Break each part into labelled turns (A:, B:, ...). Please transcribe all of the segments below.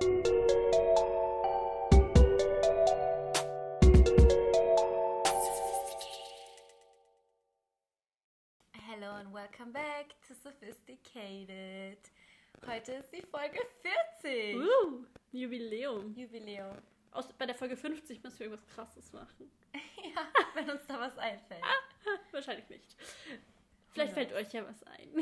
A: Hello and welcome back to Sophisticated. Heute ist die Folge 40.
B: Jubiläum. Bei der Folge 50 müssen wir irgendwas Krasses machen.
A: Ja, wenn uns da was einfällt.
B: Wahrscheinlich nicht. Vielleicht fällt euch ja was ein.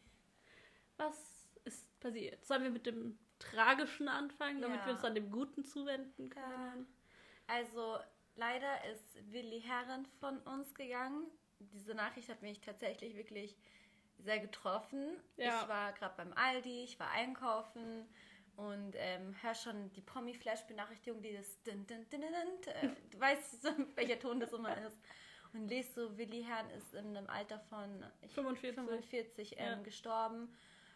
B: Was ist passiert? Sollen wir mit dem Tragischen anfangen, damit wir uns dann dem Guten zuwenden können?
A: Also, leider ist Willi Herren von uns gegangen. Diese Nachricht hat mich tatsächlich wirklich sehr getroffen.
B: Ja.
A: Ich war gerade beim Aldi, ich war einkaufen und hör schon die Promi-Flash-Benachrichtigung, die das du weißt, welcher Ton das immer ist. Und lese so, Willi Herren ist in einem Alter von 45 gestorben.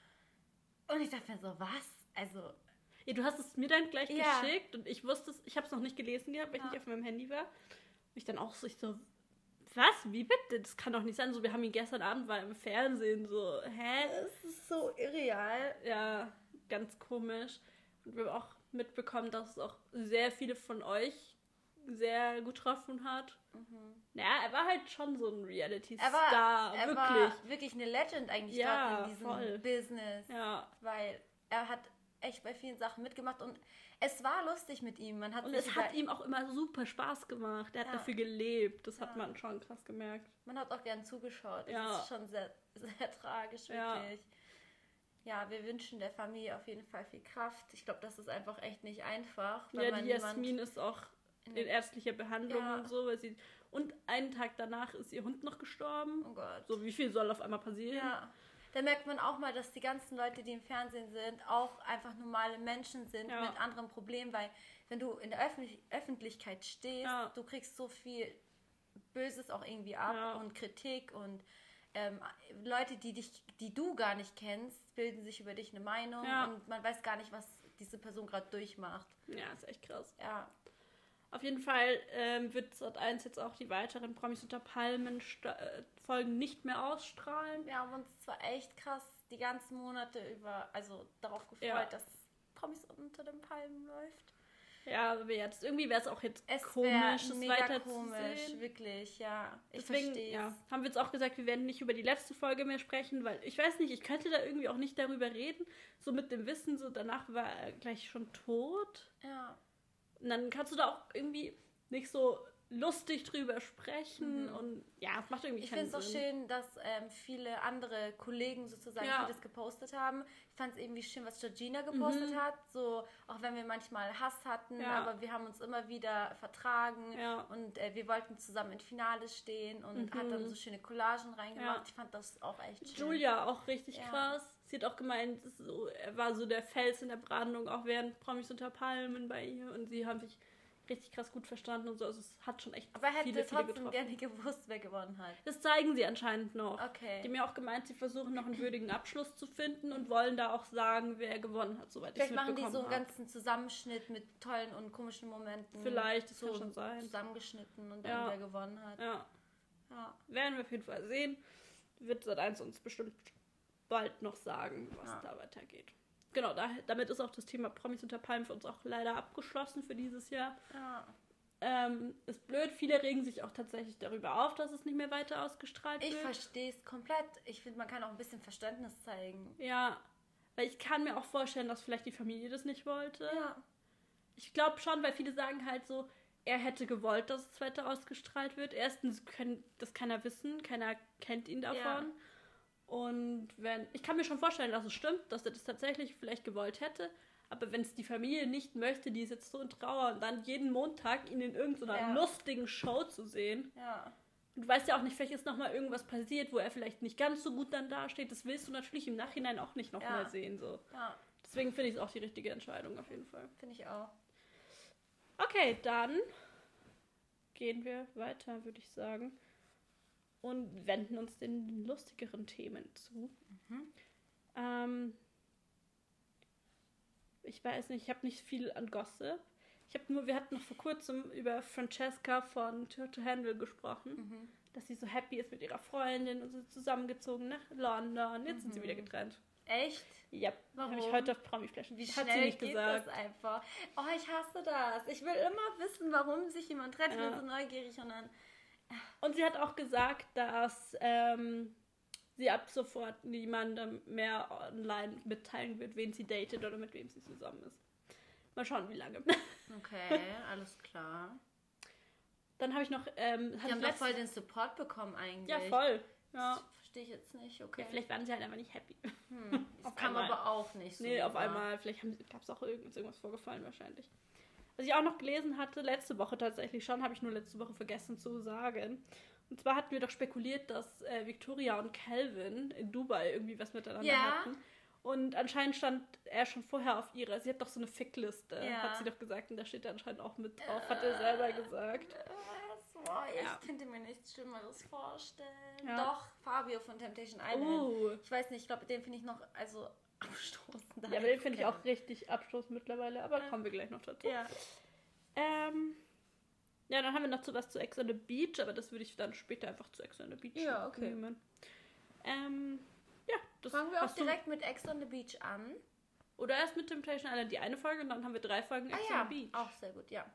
A: Und ich dachte mir so, was? Also...
B: Ja, du hast es mir dann gleich geschickt und ich wusste es, ich habe es noch nicht gelesen gehabt, weil ich nicht auf meinem Handy war. Und ich dann auch so, was? Wie bitte? Das kann doch nicht sein. So, wir haben ihn gestern Abend war im Fernsehen. So,
A: Das ist so irreal.
B: Ja, ganz komisch. Und wir haben auch mitbekommen, dass es auch sehr viele von euch sehr gut getroffen hat. Ja, er war halt schon so ein Reality-Star.
A: Er war wirklich eine Legend eigentlich gerade in diesem Business.
B: Ja.
A: Weil er hat echt bei vielen Sachen mitgemacht und es war lustig mit ihm.
B: Es hat ihm auch immer super Spaß gemacht. Er hat dafür gelebt. Das hat man schon krass gemerkt.
A: Man hat auch gern zugeschaut. Das ist schon sehr, sehr tragisch, wirklich. Ja, wir wünschen der Familie auf jeden Fall viel Kraft. Ich glaube, das ist einfach echt nicht einfach.
B: Ja, die Jasmin ist auch in ärztlicher Behandlung und so. Und einen Tag danach ist ihr Hund noch gestorben.
A: Oh Gott.
B: So, wie viel soll auf einmal passieren?
A: Ja. Da merkt man auch mal, dass die ganzen Leute, die im Fernsehen sind, auch einfach normale Menschen sind mit anderen Problemen, weil wenn du in der Öffentlichkeit stehst, du kriegst so viel Böses auch irgendwie ab und Kritik und Leute, die du gar nicht kennst, bilden sich über dich eine Meinung und man weiß gar nicht, was diese Person gerade durchmacht.
B: Ja, ist echt krass.
A: Ja.
B: Auf jeden Fall wird Sat.1 jetzt auch die weiteren Promis unter Palmen Folgen nicht mehr ausstrahlen.
A: Wir haben uns zwar echt krass die ganzen Monate über, darauf gefreut, dass Promis unter den Palmen läuft.
B: Ja, aber jetzt irgendwie wäre es auch jetzt
A: komisch,
B: es
A: mega
B: weiter
A: komisch,
B: zu sehen.
A: wirklich, ja.
B: Deswegen haben wir jetzt auch gesagt, wir werden nicht über die letzte Folge mehr sprechen, weil ich weiß nicht, ich könnte da irgendwie auch nicht darüber reden, so mit dem Wissen, so danach war er gleich schon tot.
A: Ja.
B: Und dann kannst du da auch irgendwie nicht so lustig drüber sprechen und es macht irgendwie keinen Sinn.
A: Ich finde es auch schön, dass viele andere Kollegen sozusagen vieles gepostet haben. Ich fand es irgendwie schön, was Georgina gepostet hat, so auch wenn wir manchmal Hass hatten, aber wir haben uns immer wieder vertragen und wir wollten zusammen im Finale stehen und hat dann so schöne Collagen reingemacht. Ich fand das auch echt schön.
B: Julia auch richtig krass. Sie hat auch gemeint, er war so der Fels in der Brandung, auch während Promis unter Palmen bei ihr und sie haben sich richtig krass gut verstanden und so. Also es hat schon echt viele
A: trotzdem gerne gewusst, wer gewonnen hat.
B: Das zeigen sie anscheinend noch.
A: Okay.
B: Die haben ja auch gemeint, sie versuchen noch einen würdigen Abschluss zu finden und wollen da auch sagen, wer gewonnen hat, soweit ich es mitbekommen habe.
A: Vielleicht machen die so einen ganzen Zusammenschnitt mit tollen und komischen Momenten.
B: Vielleicht, das kann schon sein.
A: Zusammengeschnitten und dann wer gewonnen hat.
B: Ja. Werden wir auf jeden Fall sehen. Wird Sat.1 uns bestimmt bald noch sagen, was da weitergeht. Genau, damit ist auch das Thema Promis unter Palmen für uns auch leider abgeschlossen für dieses Jahr.
A: Ja.
B: Ist blöd, viele regen sich auch tatsächlich darüber auf, dass es nicht mehr weiter ausgestrahlt wird.
A: Ich verstehe es komplett. Ich finde, man kann auch ein bisschen Verständnis zeigen.
B: Ja, weil ich kann mir auch vorstellen, dass vielleicht die Familie das nicht wollte.
A: Ja.
B: Ich glaube schon, weil viele sagen halt so, er hätte gewollt, dass es weiter ausgestrahlt wird. Erstens kann das keiner wissen, keiner kennt ihn davon. Ja. Und ich kann mir schon vorstellen, dass es stimmt, dass er das tatsächlich vielleicht gewollt hätte, aber wenn es die Familie nicht möchte, die ist jetzt so in Trauer und dann jeden Montag ihn in irgendeiner lustigen Show zu sehen.
A: Ja.
B: Und du weißt ja auch nicht, vielleicht ist nochmal irgendwas passiert, wo er vielleicht nicht ganz so gut dann dasteht. Das willst du natürlich im Nachhinein auch nicht nochmal sehen. So.
A: Ja.
B: Deswegen finde ich es auch die richtige Entscheidung auf jeden Fall.
A: Finde ich auch.
B: Okay, dann gehen wir weiter, würde ich sagen. Und wenden uns den lustigeren Themen zu. Ich weiß nicht, ich habe nicht viel an Gossip. Wir hatten noch vor kurzem über Francesca von Tour to Handle gesprochen, dass sie so happy ist mit ihrer Freundin und sie zusammengezogen nach London. Jetzt sind sie wieder getrennt.
A: Echt?
B: Ja,
A: warum?
B: Habe ich heute auf Promi-Flaschen.
A: Wie schnell hat sie nicht geht gesagt. Das einfach? Oh, ich hasse das. Ich will immer wissen, warum sich jemand trennt. Ich bin so neugierig und dann...
B: Und sie hat auch gesagt, dass sie ab sofort niemandem mehr online mitteilen wird, wen sie datet oder mit wem sie zusammen ist. Mal schauen, wie lange.
A: Okay, alles klar.
B: Dann habe ich noch...
A: die haben doch voll den Support bekommen eigentlich.
B: Ja, voll. Ja.
A: Verstehe ich jetzt nicht, okay.
B: Ja, vielleicht waren sie halt einfach nicht happy.
A: Das kam aber auch nicht so.
B: Nee, auf einmal. Vielleicht gab es auch irgendwas vorgefallen wahrscheinlich. Was ich auch noch gelesen hatte, letzte Woche tatsächlich schon, habe ich nur letzte Woche vergessen zu sagen. Und zwar hatten wir doch spekuliert, dass Victoria und Calvin in Dubai irgendwie was miteinander hatten. Und anscheinend stand er schon vorher auf ihrer. Sie hat doch so eine Fickliste, hat sie doch gesagt. Und da steht er anscheinend auch mit drauf, hat er selber gesagt.
A: Ich könnte mir nichts Schlimmeres vorstellen. Ja. Doch, Fabio von Temptation Island. Ich weiß nicht, ich glaube, den finde ich noch abstoßend.
B: Ja, aber den finde ich auch richtig abstoßend mittlerweile. Aber kommen wir gleich noch dazu.
A: Ja.
B: Ja, dann haben wir noch was zu Ex on the Beach, aber das würde ich dann später einfach zu Ex on the Beach nehmen. Ja, das
A: fangen wir auch direkt mit Ex on the Beach an.
B: Oder erst mit Temptation Island die eine Folge und dann haben wir 3 Folgen Ex on the Beach.
A: Auch sehr gut, ja.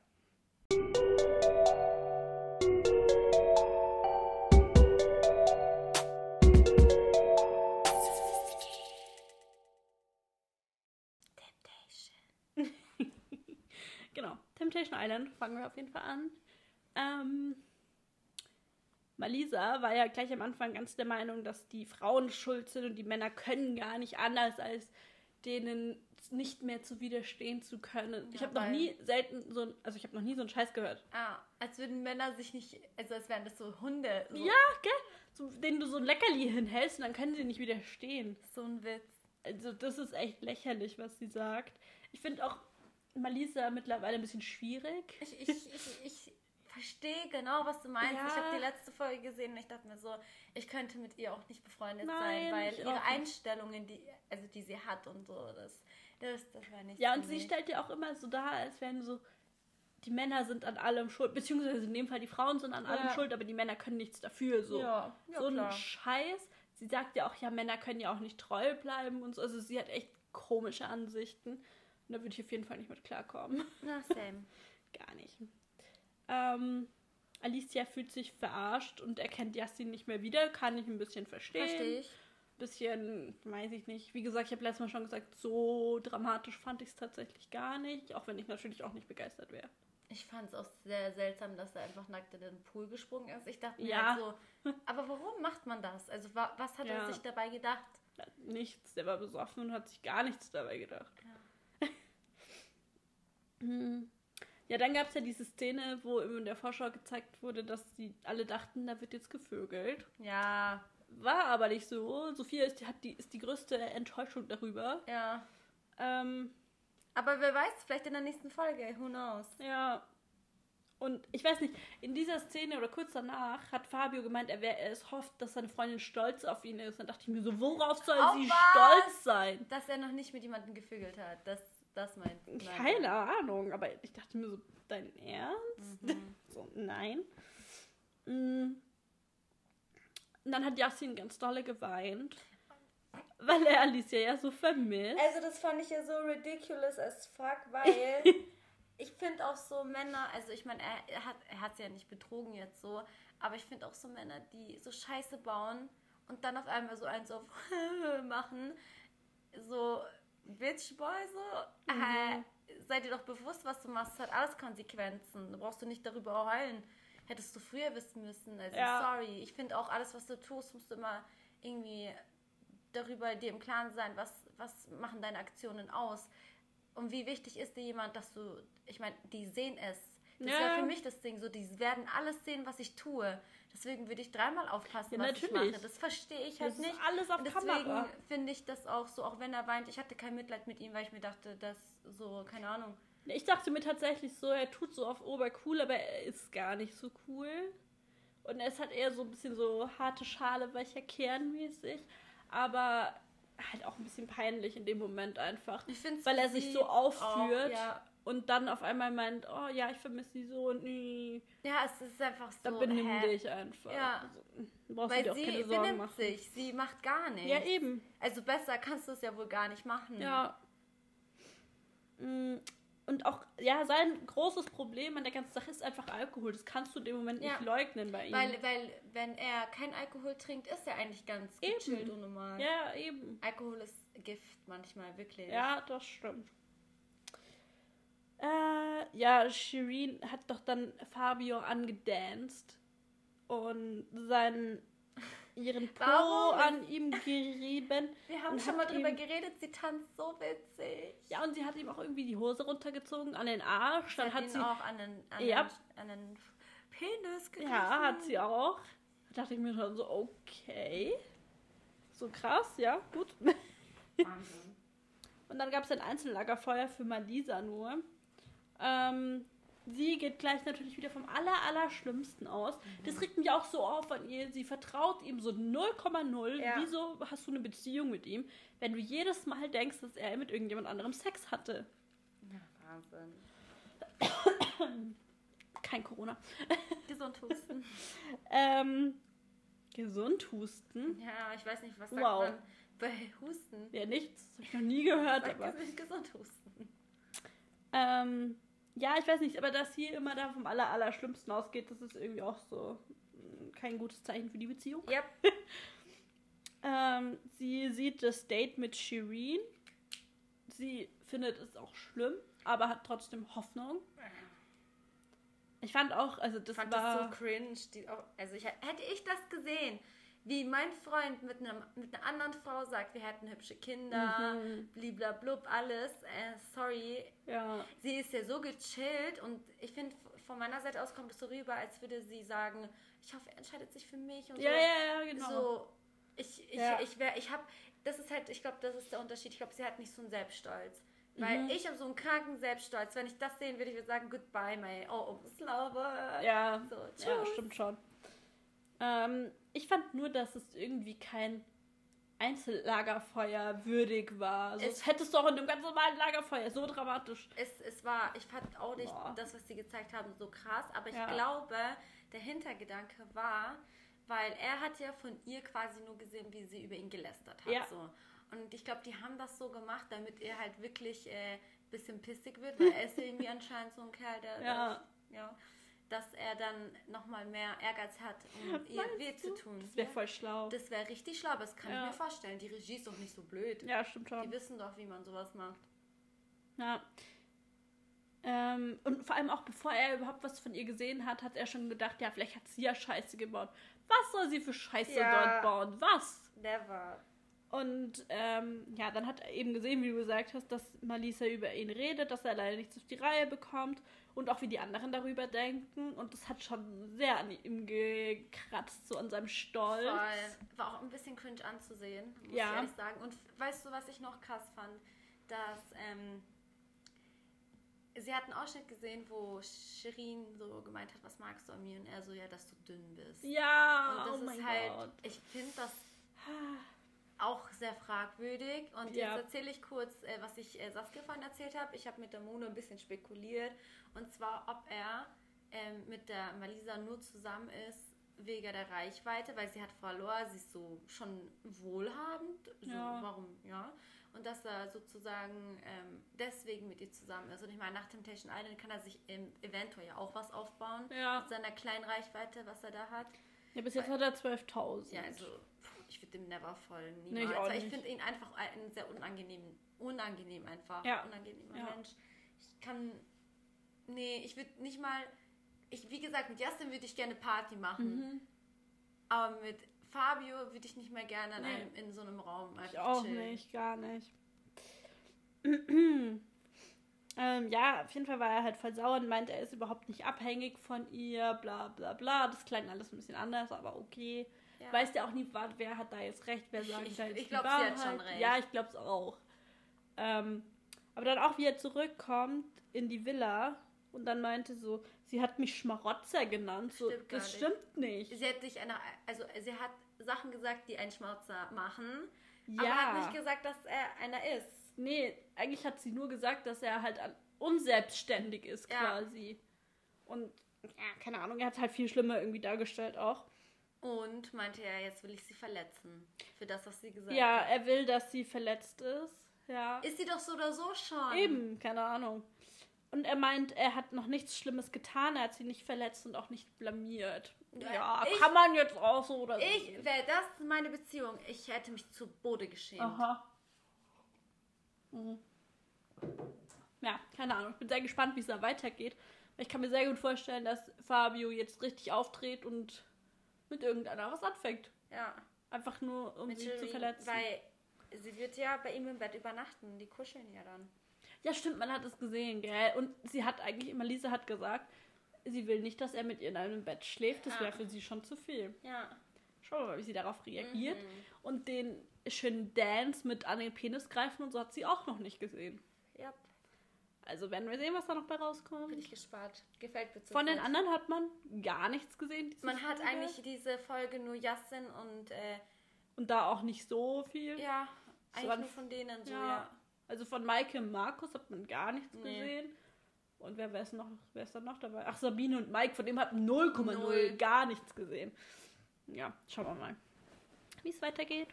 B: Genau, Temptation Island fangen wir auf jeden Fall an. Malisa war ja gleich am Anfang ganz der Meinung, dass die Frauen schuld sind und die Männer können gar nicht anders, als denen nicht mehr zu widerstehen zu können. Ich habe noch nie so einen Scheiß gehört.
A: Als würden Männer sich nicht, also als wären das so Hunde. So.
B: Ja, gell? So, denen du so ein Leckerli hinhältst und dann können sie nicht widerstehen.
A: So ein Witz.
B: Also das ist echt lächerlich, was sie sagt. Ich finde auch Malisa mittlerweile ein bisschen schwierig.
A: Ich verstehe genau, was du meinst. Ja. Ich habe die letzte Folge gesehen und ich dachte mir so, ich könnte mit ihr auch nicht befreundet sein, weil ihre Einstellungen, die sie hat und so, das war nicht.
B: Ja, und sie stellt ja auch immer so dar, als wären so, die Männer sind an allem schuld, beziehungsweise in dem Fall die Frauen sind an allem schuld, aber die Männer können nichts dafür. So, so ein Scheiß. Sie sagt ja auch, Männer können ja auch nicht treu bleiben und so. Also sie hat echt komische Ansichten. Und da würde ich auf jeden Fall nicht mit klarkommen.
A: Na, same.
B: Gar nicht. Alicia fühlt sich verarscht und erkennt Yassin nicht mehr wieder. Kann ich ein bisschen verstehen.
A: Verstehe ich.
B: Bisschen, weiß ich nicht. Wie gesagt, ich habe letztes Mal schon gesagt, so dramatisch fand ich es tatsächlich gar nicht. Auch wenn ich natürlich auch nicht begeistert wäre.
A: Ich fand es auch sehr seltsam, dass er einfach nackt in den Pool gesprungen ist. Ich dachte mir halt so, aber warum macht man das? Also was hat er sich dabei gedacht?
B: Nichts, der war besoffen und hat sich gar nichts dabei gedacht. Ja, dann gab es ja diese Szene, wo in der Vorschau gezeigt wurde, dass sie alle dachten, da wird jetzt gevögelt.
A: Ja.
B: War aber nicht so. Sophia ist die größte Enttäuschung darüber.
A: Ja. Aber wer weiß, vielleicht in der nächsten Folge, who knows.
B: Ja. Und ich weiß nicht, in dieser Szene oder kurz danach hat Fabio gemeint, es hofft, dass seine Freundin stolz auf ihn ist. Dann dachte ich mir so, worauf soll sie stolz sein?
A: Dass er noch nicht mit jemandem gevögelt hat. Das meint.
B: Keine Ahnung, aber ich dachte mir so, dein Ernst? So, nein. Und dann hat Yassin ganz dolle geweint. Weil er Alicia ja so vermisst.
A: Also das fand ich ja so ridiculous as fuck, weil ich finde auch so Männer, also ich meine, er hat sie ja nicht betrogen jetzt so, aber ich finde auch so Männer, die so Scheiße bauen und dann auf einmal so eins auf machen, so Bitchboy so, seid ihr doch bewusst, was du machst, es hat alles Konsequenzen, da brauchst du nicht darüber heulen. Hättest du früher wissen müssen, also sorry. Ich finde auch, alles, was du tust, musst du immer irgendwie darüber dir im Klaren sein, was machen deine Aktionen aus. Und wie wichtig ist dir jemand, dass du, ich meine, die sehen es. Das ist ja für mich das Ding, so, die werden alles sehen, was ich tue. Deswegen würde ich 3-mal aufpassen, was ich mache. Das verstehe ich halt nicht.
B: Das ist alles auf Kamera.
A: Deswegen finde ich das auch so, auch wenn er weint, ich hatte kein Mitleid mit ihm, weil ich mir dachte, dass so, keine Ahnung.
B: Ich dachte mir tatsächlich so, er tut so auf obercool, aber er ist gar nicht so cool. Und er ist halt eher so ein bisschen so harte Schale, weicher Kern mäßig. Aber halt auch ein bisschen peinlich in dem Moment einfach.
A: Ich find's
B: weil er sich so aufführt.
A: Auch,
B: und dann auf einmal meint, oh ja, ich vermisse sie so und
A: ja, es ist einfach so.
B: Dann benimm dich einfach.
A: Ja.
B: Also, brauchst du dir auch keine Sorgen machen.
A: Sich. Sie macht gar nichts.
B: Ja, eben.
A: Also besser kannst du es ja wohl gar nicht machen.
B: Ja. Und auch, ja, sein großes Problem an der ganzen Sache ist einfach Alkohol. Das kannst du in dem Moment nicht leugnen bei ihm.
A: Weil wenn er kein Alkohol trinkt, ist er eigentlich ganz gechillt und normal.
B: Ja, eben.
A: Alkohol ist Gift manchmal, wirklich.
B: Ja, das stimmt. Ja, Shireen hat doch dann Fabio angedanced und ihren Po an ihm gerieben.
A: Wir haben schon mal drüber geredet, sie tanzt so witzig.
B: Ja, und sie hat ihm auch irgendwie die Hose runtergezogen an den Arsch. Dann hat sie
A: auch an den Penis gegriffen.
B: Ja, hat sie auch. Da dachte ich mir schon so, okay. So krass, ja, gut.
A: Wahnsinn.
B: Und dann gab es ein Einzellagerfeuer für Malisa nur. Sie geht gleich natürlich wieder vom Allerschlimmsten aus. Das regt mich auch so auf an ihr. Sie vertraut ihm so 0,0. Ja. Wieso hast du eine Beziehung mit ihm, wenn du jedes Mal denkst, dass er mit irgendjemand anderem Sex hatte?
A: Ja, Wahnsinn.
B: Kein Corona.
A: Gesund husten.
B: Gesund husten?
A: Ja, ich weiß nicht, was sagt man bei Husten?
B: Ja, nichts. Das habe ich noch nie gehört.
A: Aber gesund husten.
B: Ja, ich weiß nicht, aber dass sie immer da vom Allerschlimmsten ausgeht, das ist irgendwie auch so kein gutes Zeichen für die Beziehung.
A: Yep.
B: Sie sieht das Date mit Shireen. Sie findet es auch schlimm, aber hat trotzdem Hoffnung. Ich fand auch, also das war...
A: das so cringe. Hätte ich das gesehen, wie mein Freund mit einer anderen Frau sagt, wir hätten hübsche Kinder, bliblablub, alles. Sorry.
B: Ja.
A: Sie ist ja so gechillt und ich finde, von meiner Seite aus kommt es so rüber, als würde sie sagen, ich hoffe, er entscheidet sich für mich und so.
B: Ja, genau.
A: So, ich glaube, das ist der Unterschied. Ich glaube, sie hat nicht so einen Selbststolz. Weil ich habe so einen kranken Selbststolz. Wenn ich das sehen würde, ich würde sagen, goodbye, mate. Oh, Slauber.
B: Ja,
A: so,
B: ja, stimmt schon. Ich fand nur, dass es irgendwie kein Einzellagerfeuer würdig war. Also das hättest du auch in einem ganz normalen Lagerfeuer, so dramatisch.
A: Ich fand auch nicht das, was sie gezeigt haben, so krass, aber ich glaube, der Hintergedanke war, weil er hat ja von ihr quasi nur gesehen, wie sie über ihn gelästert hat.
B: Ja.
A: So. Und ich glaube, die haben das so gemacht, damit er halt wirklich ein bisschen pissig wird, weil er ist irgendwie anscheinend so ein Kerl, der dass er dann nochmal mehr Ehrgeiz hat, um ihr weh zu tun.
B: Das wäre voll schlau.
A: Das wäre richtig schlau, aber das kann ich mir vorstellen. Die Regie ist doch nicht so blöd.
B: Ja, stimmt schon.
A: Die wissen doch, wie man sowas macht.
B: Ja. Und vor allem auch bevor er überhaupt was von ihr gesehen hat, hat er schon gedacht, ja, vielleicht hat sie ja Scheiße gebaut. Was soll sie für Scheiße dort bauen? Was?
A: Never.
B: Und dann hat er eben gesehen, wie du gesagt hast, dass Malisa über ihn redet, dass er leider nichts auf die Reihe bekommt und auch wie die anderen darüber denken. Und das hat schon sehr an ihm gekratzt, so an seinem Stolz.
A: Voll. War auch ein bisschen cringe anzusehen, muss ich ehrlich sagen. Und weißt du, was ich noch krass fand? Dass sie hat einen Ausschnitt gesehen, wo Shireen so gemeint hat, was magst du an mir? Und er so, ja, dass du dünn bist.
B: Ja,
A: und das ist halt, ich finde das auch sehr fragwürdig. Und jetzt erzähle ich kurz, was ich Saskia vorhin erzählt habe. Ich habe mit der Mono ein bisschen spekuliert. Und zwar, ob er mit der Malisa nur zusammen ist wegen der Reichweite, weil sie hat verloren, sie ist so schon wohlhabend. So, warum, Und dass er sozusagen deswegen mit ihr zusammen ist. Und ich meine, nach Temptation Island kann er sich eventuell ja auch was aufbauen. Mit seiner kleinen Reichweite, was er da hat.
B: Ja, bis jetzt hat er 12.000.
A: Ja, also ich würde dem never folgen.
B: Nee,
A: Niemals. Ich finde ihn einfach einen sehr unangenehmen Mensch. Ich würde nicht mal, wie gesagt, mit Justin würde ich gerne Party machen. Aber mit Fabio würde ich nicht mehr gerne in so einem Raum einfach
B: ich auch
A: chillen.
B: nicht, gar nicht. Auf jeden Fall war er halt voll sauer und meint, er ist überhaupt nicht abhängig von ihr, bla bla bla. Das klang alles ein bisschen anders, aber okay. Ja. Weiß ja auch nie, wer hat da jetzt recht, wer sagt da jetzt
A: ich glaube, sie hat schon recht.
B: Ja, ich glaube es auch. Aber dann auch, wie er zurückkommt in die Villa und dann meinte so, sie hat mich Schmarotzer genannt. So, das stimmt nicht.
A: Sie hat Sachen gesagt, die einen Schmarotzer machen, aber hat nicht gesagt, dass er einer ist.
B: eigentlich hat sie nur gesagt, dass er halt unselbstständig ist quasi. Und, keine Ahnung, er hat halt viel schlimmer irgendwie dargestellt auch.
A: Und meinte er, jetzt will ich sie verletzen. Für das, was sie gesagt hat.
B: Ja, er will, dass sie verletzt ist. Ja.
A: Ist sie doch so oder so schon.
B: Eben, keine Ahnung. Und er meint, er hat noch nichts Schlimmes getan, er hat sie nicht verletzt und auch nicht blamiert. Ja, kann man jetzt auch so oder so.
A: Wäre das meine Beziehung, ich hätte mich zu Boden geschämt.
B: Aha. Mhm. Ja, keine Ahnung. Ich bin sehr gespannt, wie es da weitergeht. Ich kann mir sehr gut vorstellen, dass Fabio jetzt richtig auftritt und mit irgendeiner was anfängt.
A: Ja.
B: Einfach nur, um sie zu verletzen.
A: Weil sie wird ja bei ihm im Bett übernachten. Die kuscheln ja dann.
B: Ja, stimmt, man hat es gesehen, gell? Und sie hat eigentlich immer, Lisa hat gesagt, sie will nicht, dass er mit ihr in einem Bett schläft. Das wäre für sie schon zu viel.
A: Ja.
B: Schauen wir mal, wie sie darauf reagiert. Und den schönen Dance mit an den Penis greifen und so hat sie auch noch nicht gesehen.
A: Ja.
B: Also werden wir sehen, was da noch bei rauskommt.
A: Bin ich gespannt. Gefällt mir so.
B: Von den anderen hat man gar nichts gesehen.
A: Man hat eigentlich diese Folge nur Yassin
B: und da auch nicht so viel.
A: Ja, eigentlich nur von denen so, ja.
B: Also von Maike und Markus hat man gar nichts gesehen. Und wer ist dann noch dabei? Ach, Sabine und Mike, von dem hat 0,0 gar nichts gesehen. Ja, schauen wir mal, wie es weitergeht.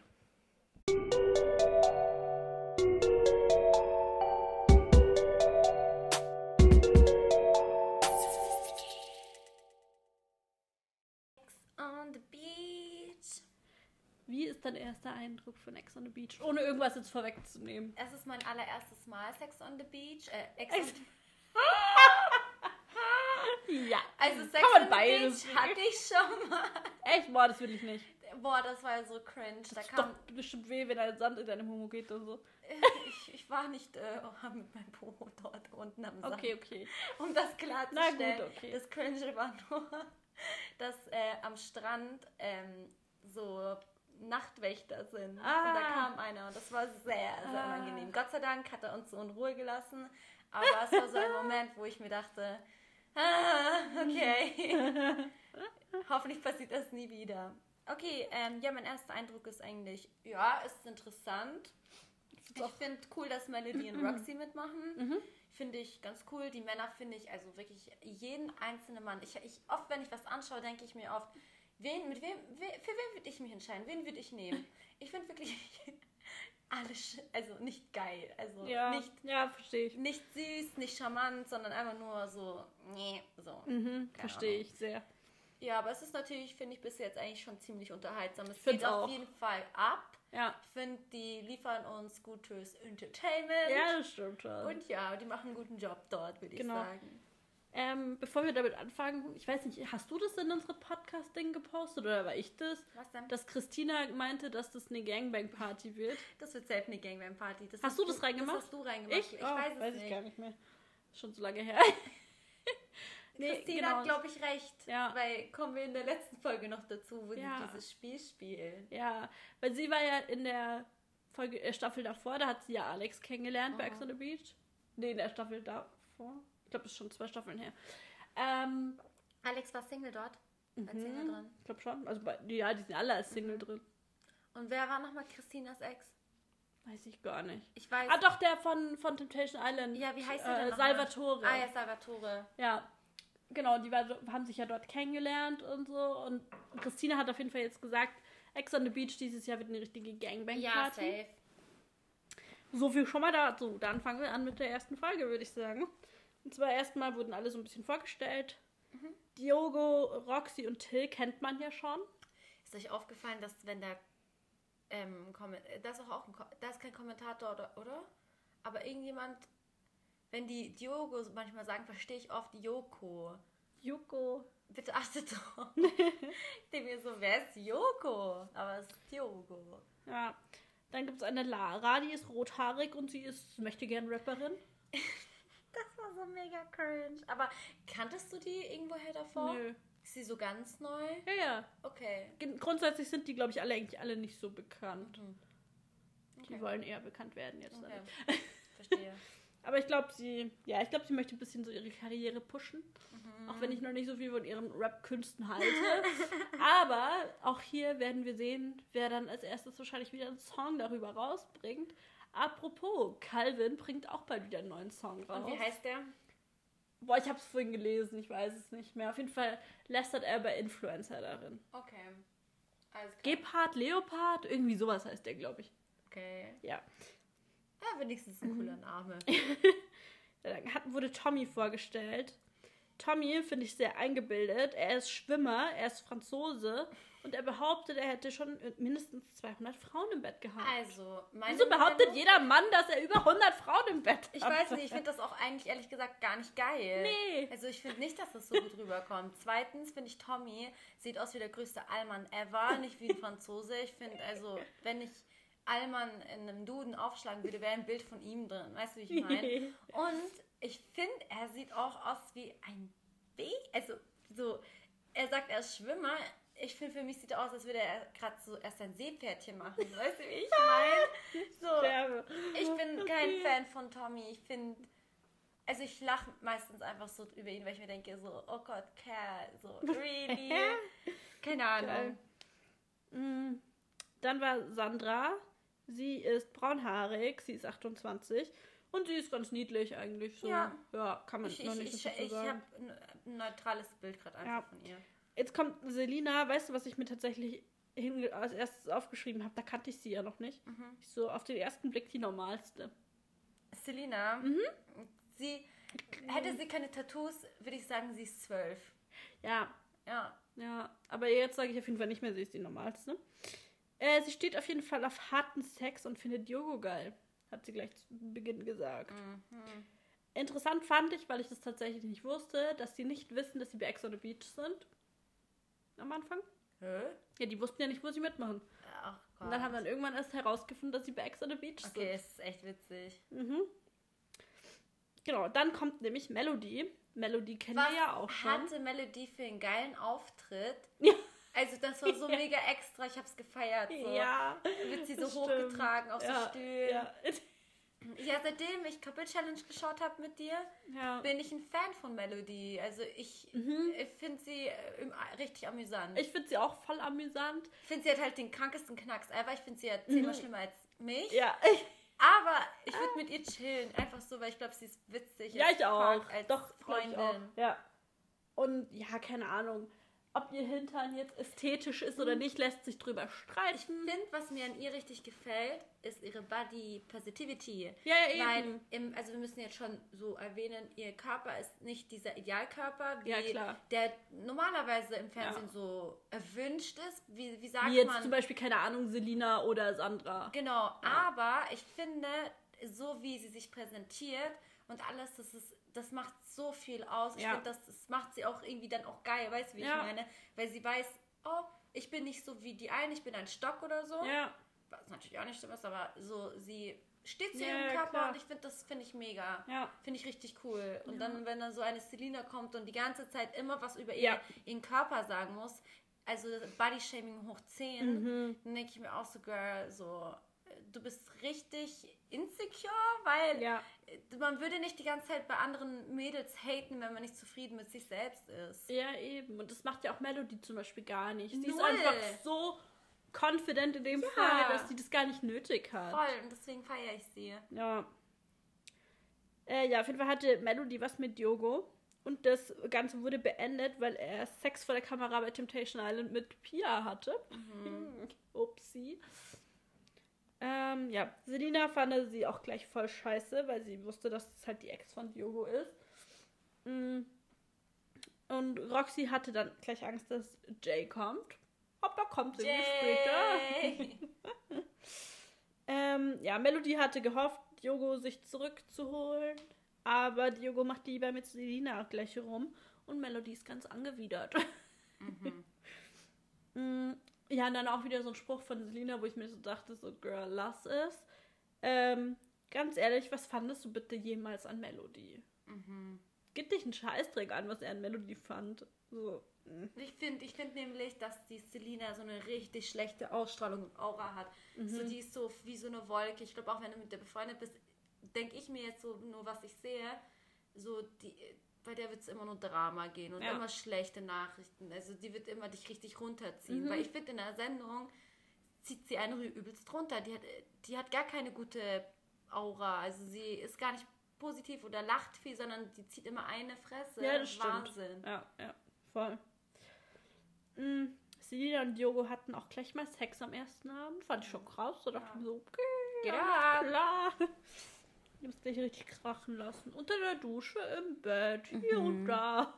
A: On the Beach.
B: Wie ist dein erster Eindruck von Ex on the Beach? Ohne irgendwas jetzt vorwegzunehmen.
A: Es ist mein allererstes Mal Sex on the Beach.
B: Ja.
A: Also Sex on the Beach hatte ich schon mal.
B: Echt? Boah, das will ich nicht.
A: Boah, das war so cringe.
B: Das tut doch bestimmt weh, wenn der Sand in deinem Homo geht und so.
A: Ich war nicht mit meinem Po dort unten am Sand.
B: Okay.
A: Um das klarzustellen.
B: Na gut, okay.
A: Das Cringe war nur, dass am Strand so Nachtwächter sind. Und da kam einer und das war sehr, sehr unangenehm. Gott sei Dank hat er uns so in Ruhe gelassen. Aber es war so ein Moment, wo ich mir dachte, okay. Hoffentlich passiert das nie wieder. Okay, mein erster Eindruck ist eigentlich, ist interessant. Ich finde cool, dass Melody und Roxy mitmachen. Finde ich ganz cool. Die Männer finde ich, also wirklich jeden einzelnen Mann. Oft, wenn ich was anschaue, denke ich mir oft, für wen würde ich mich entscheiden? Wen würde ich nehmen? Ich finde wirklich alles, also nicht geil. Also
B: verstehe ich.
A: Nicht süß, nicht charmant, sondern einfach nur so, so.
B: Verstehe ich sehr.
A: Ja, aber es ist natürlich, finde ich, bis jetzt eigentlich schon ziemlich unterhaltsam. Es geht auf jeden Fall ab.
B: Ja.
A: Ich finde, die liefern uns gutes Entertainment.
B: Ja, das stimmt schon.
A: Und die machen einen guten Job dort, würde ich sagen.
B: Bevor wir damit anfangen, ich weiß nicht, hast du das in unsere Podcast-Ding gepostet oder war ich das?
A: Was denn?
B: Dass Christina meinte, dass das eine Gangbang-Party wird.
A: Das wird selbst eine Gangbang-Party.
B: Hast du das reingemacht?
A: Das hast du reingemacht. Ich weiß es nicht.
B: Ich gar nicht mehr. Schon so lange her.
A: Christina hat, glaube ich, recht. Ja. Weil kommen wir in der letzten Folge noch dazu, wo die dieses Spiel spielen. Ja,
B: weil sie war ja in der Staffel davor, da hat sie ja Alex kennengelernt bei Ex on the Beach. Nee, in der Staffel davor. Ich glaube, das ist schon 2 Staffeln her.
A: Alex war Single dort? Als Single drin?
B: Ich glaube schon. Also, die sind alle als Single drin.
A: Und wer war nochmal Christinas Ex?
B: Weiß ich gar nicht.
A: Ich weiß.
B: Doch, der von Temptation Island.
A: Ja, wie heißt der denn
B: Salvatore.
A: Ja, Salvatore.
B: Ja. Genau, die haben sich ja dort kennengelernt und so. Und Christina hat auf jeden Fall jetzt gesagt, Ex on the Beach dieses Jahr wird eine richtige Gangbang-Party.
A: Ja, safe.
B: So viel schon mal dazu. Dann fangen wir an mit der ersten Folge, würde ich sagen. Und zwar erstmal wurden alle so ein bisschen vorgestellt. Diogo, Roxy und Till kennt man ja schon.
A: Ist euch aufgefallen, dass wenn da da ist kein Kommentator, oder? Aber irgendjemand... Wenn die Diogo manchmal sagen, verstehe ich oft Joko.
B: Joko.
A: Bitte achtet doch. Ich denke mir so, wer ist Joko? Aber es ist Diogo.
B: Ja. Dann gibt es eine Lara, die ist rothaarig und sie möchte gern Rapperin.
A: Das war so mega cringe. Aber kanntest du die irgendwoher davor?
B: Nö.
A: Ist sie so ganz neu?
B: Ja.
A: Okay.
B: Grundsätzlich sind die, glaube ich, eigentlich alle nicht so bekannt. Okay. Die wollen eher bekannt werden jetzt.
A: Okay. Verstehe.
B: Aber ich glaube, sie möchte ein bisschen so ihre Karriere pushen. Auch wenn ich noch nicht so viel von ihren Rap-Künsten halte. Aber auch hier werden wir sehen, wer dann als erstes wahrscheinlich wieder einen Song darüber rausbringt. Apropos, Calvin bringt auch bald wieder einen neuen Song raus.
A: Und wie heißt der?
B: Boah, ich hab's vorhin gelesen, ich weiß es nicht mehr. Auf jeden Fall lästert er bei Influencer darin.
A: Okay. Alles klar.
B: Gepard, Leopard, irgendwie sowas heißt der, glaube ich.
A: Okay.
B: Ja.
A: Ja, wenigstens ein cooler Name.
B: Dann wurde Tommy vorgestellt. Tommy finde ich sehr eingebildet. Er ist Schwimmer, er ist Franzose und er behauptet, er hätte schon mindestens 200 Frauen im Bett gehabt.
A: Also,
B: wieso behauptet jeder Mann, dass er über 100 Frauen im Bett hat?
A: Ich weiß nicht, ich finde das auch eigentlich ehrlich gesagt gar nicht geil.
B: Nee.
A: Also ich finde nicht, dass das so gut rüberkommt. Zweitens finde ich, Tommy sieht aus wie der größte Allmann ever, nicht wie ein Franzose. Ich finde, also, wenn ich Allmann in einem Duden aufschlagen würde, wäre ein Bild von ihm drin. Weißt du, wie ich meine? Und ich finde, er sieht auch aus wie ein Baby. Also, so, er sagt, er ist Schwimmer. Ich finde, für mich sieht er aus, als würde er gerade so erst ein Seepferdchen machen. Weißt du, wie ich meine? So, ich bin kein Fan von Tommy. Ich finde, also ich lache meistens einfach so über ihn, weil ich mir denke, so, oh Gott, Kerl, so, really? Keine Ahnung.
B: Dann war Sandra. Sie ist braunhaarig, sie ist 28 und sie ist ganz niedlich eigentlich. So. Ja, kann man noch nicht so sagen.
A: Ich habe ein neutrales Bild gerade einfach von ihr.
B: Jetzt kommt Selina. Weißt du, was ich mir tatsächlich als erstes aufgeschrieben habe? Da kannte ich sie ja noch nicht. Ich so auf den ersten Blick die normalste.
A: Selina? Hätte sie keine Tattoos, würde ich sagen, sie ist 12.
B: Ja, aber jetzt sage ich auf jeden Fall nicht mehr, sie ist die normalste. Sie steht auf jeden Fall auf harten Sex und findet Diogo geil. Hat sie gleich zu Beginn gesagt. Interessant fand ich, weil ich das tatsächlich nicht wusste, dass sie nicht wissen, dass sie bei Ex on the Beach sind. Am Anfang.
A: Hä?
B: Ja, die wussten ja nicht, wo sie mitmachen.
A: Ach Gott.
B: Und dann haben wir irgendwann erst herausgefunden, dass sie bei Ex on the Beach sind.
A: Okay, es ist echt witzig.
B: Genau, dann kommt nämlich Melody. Melody kennen wir ja auch schon.
A: Was hatte Melody für einen geilen Auftritt?
B: Ja.
A: Also das war so mega extra, ich hab's gefeiert. So.
B: Ja.
A: Wird sie so hochgetragen auf so Stühlen.
B: Ja,
A: seitdem ich Couple Challenge geschaut habe mit dir, bin ich ein Fan von Melody. Also ich finde sie richtig amüsant.
B: Ich finde sie auch voll amüsant.
A: Ich finde, sie hat halt den krankesten Knacks ever. Ich finde sie ja 10-mal schlimmer als mich.
B: Ja.
A: Aber ich würde mit ihr chillen. Einfach so, weil ich glaube, sie ist witzig.
B: Ja, ich auch.
A: Als
B: Doch,
A: Freundin.
B: auch. Ja. Und ja, keine Ahnung. Ob ihr Hintern jetzt ästhetisch ist oder nicht, lässt sich drüber streiten.
A: Ich finde, was mir an ihr richtig gefällt, ist ihre Body Positivity.
B: Ja, eben.
A: Weil, also wir müssen jetzt schon so erwähnen, ihr Körper ist nicht dieser Idealkörper, wie
B: klar.
A: der normalerweise im Fernsehen so erwünscht ist. Wie sagt man?
B: Wie jetzt zum Beispiel, keine Ahnung, Selina oder Sandra.
A: Genau, aber ich finde, so wie sie sich präsentiert und alles, das macht so viel aus. Ich finde, das macht sie auch irgendwie dann auch geil, weißt du, wie ich meine? Weil sie weiß, oh, ich bin nicht so wie die einen, ich bin ein Stock oder so.
B: Ja.
A: Was natürlich auch nicht stimmt ist, aber so, sie steht zu ihrem Körper und ich finde, das finde ich mega.
B: Ja.
A: Finde ich richtig cool. Und dann, wenn dann so eine Selina kommt und die ganze Zeit immer was über ihren Körper sagen muss, also Bodyshaming hoch 10, dann denke ich mir auch so, Girl, so, du bist richtig insecure, weil man würde nicht die ganze Zeit bei anderen Mädels haten, wenn man nicht zufrieden mit sich selbst ist.
B: Ja, eben. Und das macht ja auch Melody zum Beispiel gar nicht. Sie ist einfach so confident in dem Fall, dass sie das gar nicht nötig hat.
A: Voll, und deswegen feiere ich sie.
B: Ja. Auf jeden Fall hatte Melody was mit Diogo. Und das Ganze wurde beendet, weil er Sex vor der Kamera bei Temptation Island mit Pia hatte. Upsi. Selina fand sie auch gleich voll scheiße, weil sie wusste, dass es halt die Ex von Diogo ist. Und Roxy hatte dann gleich Angst, dass Jay kommt. Aber kommt sie nicht später. Melody hatte gehofft, Diogo sich zurückzuholen. Aber Diogo macht lieber mit Selina gleich rum. Und Melody ist ganz angewidert. Ja, und dann auch wieder so ein Spruch von Selina, wo ich mir so dachte, so, Girl, lass es. Ganz ehrlich, was fandest du bitte jemals an Melody? Gib dich einen Scheißdreck an, was er an Melody fand. So.
A: Ich finde nämlich, dass die Selina so eine richtig schlechte Ausstrahlung und Aura hat. So, die ist so wie so eine Wolke. Ich glaube, auch wenn du mit der befreundet bist, denke ich mir jetzt so, nur was ich sehe, so bei der wird es immer nur Drama gehen und immer schlechte Nachrichten. Also die wird immer dich richtig runterziehen. Weil ich finde, in der Sendung zieht sie einen übelst runter. Die hat gar keine gute Aura. Also sie ist gar nicht positiv oder lacht viel, sondern die zieht immer eine Fresse.
B: Ja, das
A: Wahnsinn.
B: Stimmt. Ja, voll. Selina und Diogo hatten auch gleich mal Sex am ersten Abend. Fand ich schon krass. Da dachte ich mir so, okay, klar. Du musst dich richtig krachen lassen. Unter der Dusche, im Bett, hier und da.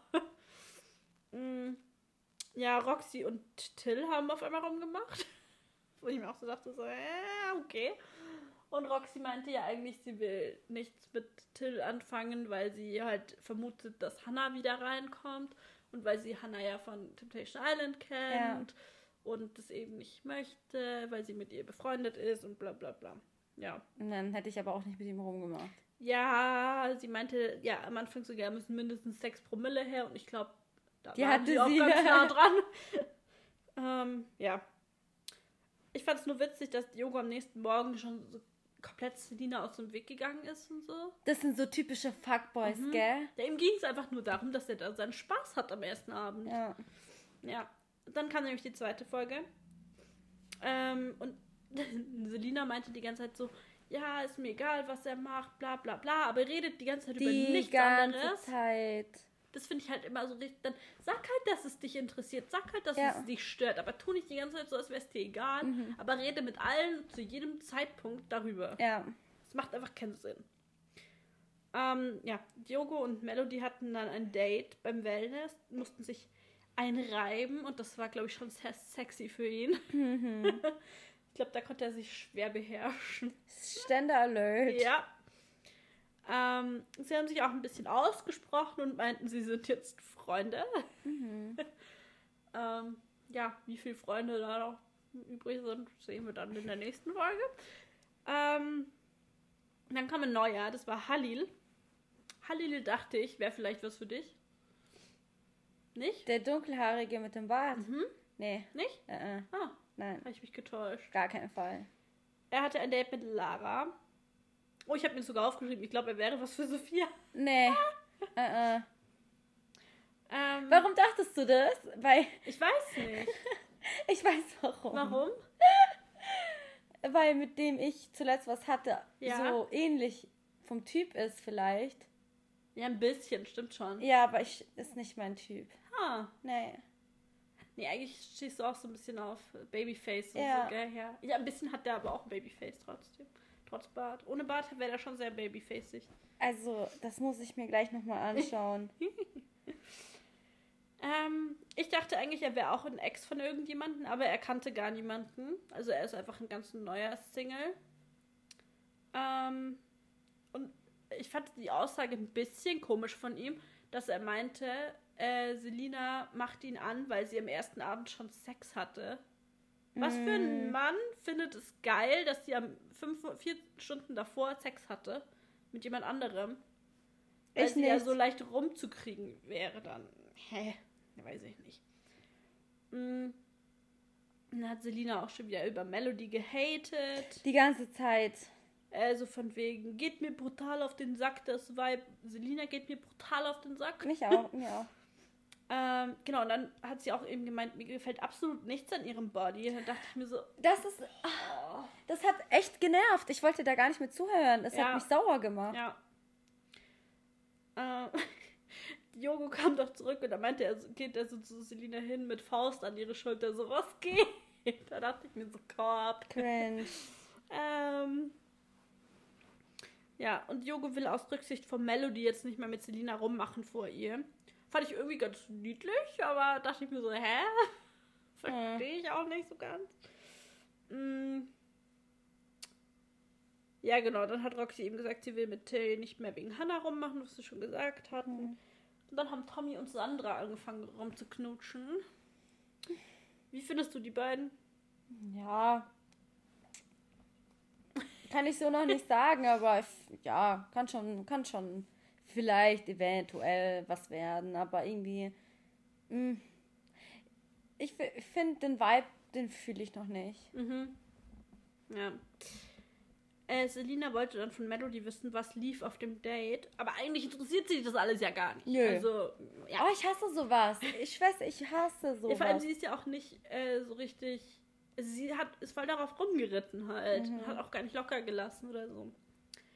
B: Ja, Roxy und Till haben auf einmal rumgemacht. Wo ich mir auch so dachte, so, okay. Und Roxy meinte ja eigentlich, sie will nichts mit Till anfangen, weil sie halt vermutet, dass Hannah wieder reinkommt. Und weil sie Hannah ja von Temptation Island kennt und das eben nicht möchte, weil sie mit ihr befreundet ist und bla bla bla. Ja.
A: Und dann hätte ich aber auch nicht mit ihm rumgemacht.
B: Ja, sie meinte, ja, am Anfang sogar müssen mindestens 6 Promille her und ich glaube, da
A: waren
B: sie auch ganz nah dran. Ja. Ich fand es nur witzig, dass Diogo am nächsten Morgen schon so komplett Selina aus dem Weg gegangen ist und so.
A: Das sind so typische Fuckboys, gell?
B: Ja, ihm ging es einfach nur darum, dass er da seinen Spaß hat am ersten Abend. Ja. Dann kam nämlich die zweite Folge. Und Selina meinte die ganze Zeit so, ja, ist mir egal, was er macht, bla bla bla, aber er redet die ganze Zeit über nichts anderes. Zeit. Das finde ich halt immer so richtig. Dann sag halt, dass es dich interessiert. Sag halt, dass es dich stört. Aber tu nicht die ganze Zeit so, als wäre es dir egal. Aber rede mit allen zu jedem Zeitpunkt darüber.
A: Ja.
B: Das macht einfach keinen Sinn. Diogo und Melody hatten dann ein Date beim Wellness, mussten sich einreiben und das war, glaube ich, schon sehr sexy für ihn. Ich glaube, da konnte er sich schwer beherrschen.
A: Ständer Alert.
B: Ja. Sie haben sich auch ein bisschen ausgesprochen und meinten, sie sind jetzt Freunde. Wie viele Freunde da noch übrig sind, sehen wir dann in der nächsten Folge. Dann kam ein neuer, das war Halil. Halil dachte ich, wäre vielleicht was für dich. Nicht?
A: Der Dunkelhaarige mit dem Bart? Nee.
B: Nicht?
A: Nein.
B: Habe ich mich getäuscht.
A: Gar keinen Fall.
B: Er hatte ein Date mit Lara. Oh, ich habe mir sogar aufgeschrieben, ich glaube, er wäre was für Sophia.
A: Nee. Warum dachtest du das? Weil
B: ich weiß nicht.
A: Ich weiß warum.
B: Warum?
A: Weil mit dem ich zuletzt was hatte, so ähnlich vom Typ ist vielleicht.
B: Ja, ein bisschen, stimmt schon.
A: Ja, aber ist nicht mein Typ.
B: Nee. Nee, eigentlich stehst du auch so ein bisschen auf Babyface und so, gell? Ja, ein bisschen hat der aber auch ein Babyface trotzdem. Trotz Bart. Ohne Bart wäre der schon sehr babyfacig.
A: Also, das muss ich mir gleich nochmal anschauen.
B: Ich dachte eigentlich, er wäre auch ein Ex von irgendjemandem, aber er kannte gar niemanden. Also er ist einfach ein ganz neuer Single. Und ich fand die Aussage ein bisschen komisch von ihm, dass er meinte, Selina macht ihn an, weil sie am ersten Abend schon Sex hatte. Was für ein Mann findet es geil, dass sie 4 Stunden davor Sex hatte mit jemand anderem? Weil sie ja so leicht rumzukriegen wäre dann. Weiß ich nicht. Dann hat Selina auch schon wieder über Melody gehatet.
A: Die ganze Zeit.
B: Also von wegen, geht mir brutal auf den Sack, das Vibe. Selina geht mir brutal auf den Sack.
A: Mir auch.
B: Genau, und dann hat sie auch eben gemeint, mir gefällt absolut nichts an ihrem Body. Und dann dachte ich mir so...
A: Das hat echt genervt. Ich wollte da gar nicht mehr zuhören. Es hat mich sauer gemacht.
B: Ja. Diogo kam doch zurück und da meinte er, geht er so zu Selina hin mit Faust an ihre Schulter, so, was geht? Da dachte ich mir so, Korb.
A: Cringe.
B: Und Diogo will aus Rücksicht von Melody jetzt nicht mehr mit Selina rummachen vor ihr. Fand ich irgendwie ganz niedlich, aber dachte ich mir so, verstehe ich auch nicht so ganz. Ja, genau, dann hat Roxy eben gesagt, sie will mit Till nicht mehr wegen Hannah rummachen, was sie schon gesagt hatten. Und dann haben Tommy und Sandra angefangen rumzuknutschen. Wie findest du die beiden?
A: Ja. Kann ich so noch nicht sagen, aber kann schon vielleicht eventuell was werden, aber irgendwie ich finde den Vibe, den fühle ich noch nicht.
B: Ja. Selina wollte dann von Melody wissen, was lief auf dem Date, aber eigentlich interessiert sie das alles ja gar nicht.
A: Nö.
B: Also,
A: Oh, ich hasse sowas. Ich weiß, ich hasse sowas.
B: Ja, vor allem, sie ist ja auch nicht so richtig... Sie ist voll darauf rumgeritten halt. Hat auch gar nicht locker gelassen oder so.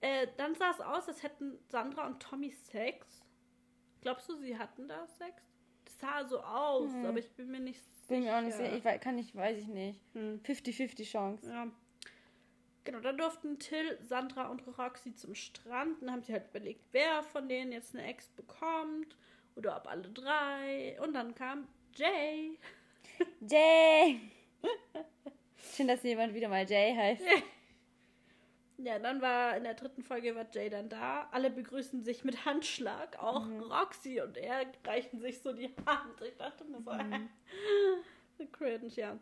B: Dann sah es aus, als hätten Sandra und Tommy Sex. Glaubst du, sie hatten da Sex? Das sah so aus, aber ich bin mir nicht sicher.
A: Bin mir auch nicht sicher. Weiß ich nicht. 50-50 Chance.
B: Ja. Genau, dann durften Till, Sandra und Roxy zum Strand. Dann haben sie halt überlegt, wer von denen jetzt eine Ex bekommt. Oder ob alle 3. Und dann kam Jay.
A: Jay! Schön, dass jemand wieder mal Jay heißt.
B: Ja, dann war in der 3. Folge war Jay dann da. Alle begrüßen sich mit Handschlag. Auch Roxy und er reichen sich so die Hand. Ich dachte mir so, so cringe, ja.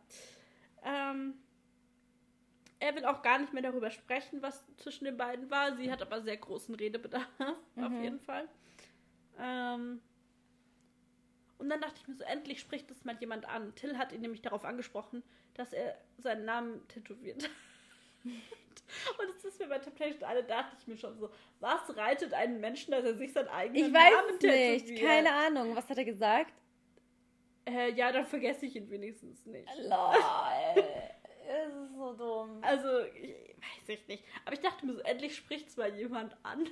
B: Er will auch gar nicht mehr darüber sprechen, was zwischen den beiden war. Sie hat aber sehr großen Redebedarf, auf jeden Fall. Und dann dachte ich mir so, endlich spricht das mal jemand an. Till hat ihn nämlich darauf angesprochen, dass er seinen Namen tätowiert hat. Und es ist mir bei Temptation alle, dachte ich mir schon so, was reitet einen Menschen, dass er sich seinen eigenen Namen tätowiert?
A: Ich weiß nicht, keine Ahnung. Was hat er gesagt?
B: Ja, dann vergesse ich ihn wenigstens nicht.
A: Lol. Es ist so dumm.
B: Also, weiß ich nicht. Aber ich dachte mir so, endlich spricht es mal jemand an.